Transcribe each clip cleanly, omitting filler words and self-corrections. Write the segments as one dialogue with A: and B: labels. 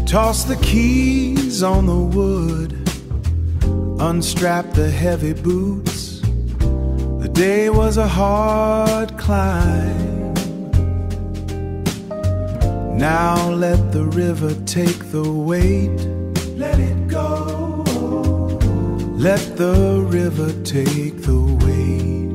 A: Toss the keys on the wood, unstrap the heavy boots. The day was a hard climb. Now let the river take the weight. Let it go. Let the river take the weight.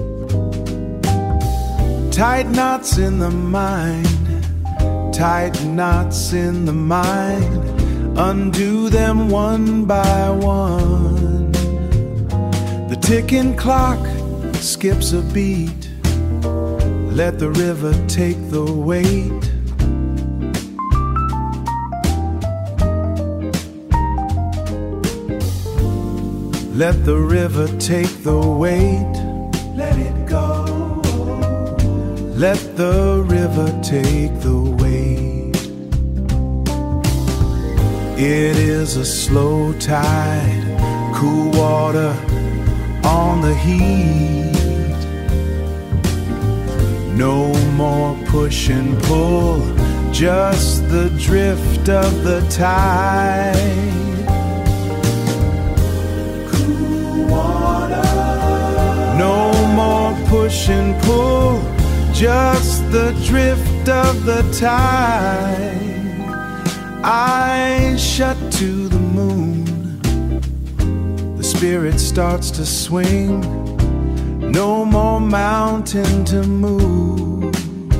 A: Tight knots in the mind, tight knots in the mind. Undo them one by one. The ticking clock skips a beat. Let the river take the weight. Let the river take the weight. Let it go. Let the river take the weight. It is a slow tide, cool water on the heat. No more push and pull, just the drift of the tide. No more push and pull, just the drift of the tide. Eyes shut to the moon, the spirit starts to swing. No more mountain to move.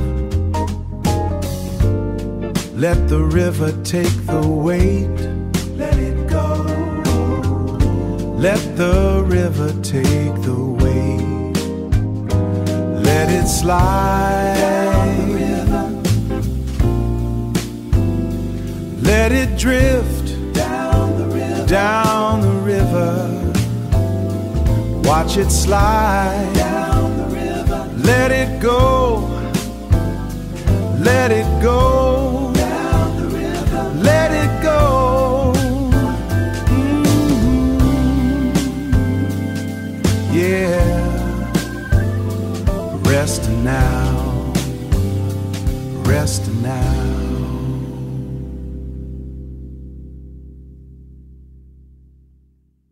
A: Let the river take the weight. Let it go. Let the river take the weight. Let it slide down the river. Let it drift down the river. Down the river. Watch it slide down the river. Let it go. Let it go.